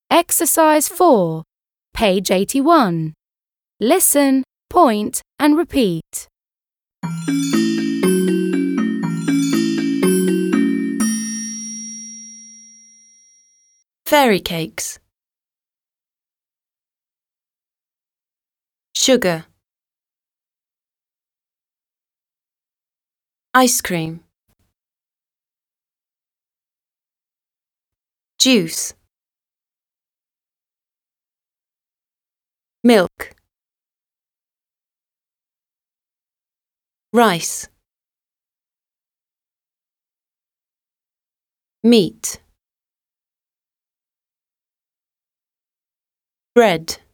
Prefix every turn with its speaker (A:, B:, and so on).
A: Exercise 4, page 81. Listen, point and repeat.
B: Fairy cakes. Sugar. Ice cream. Juice. Milk. Rice. Meat. Bread.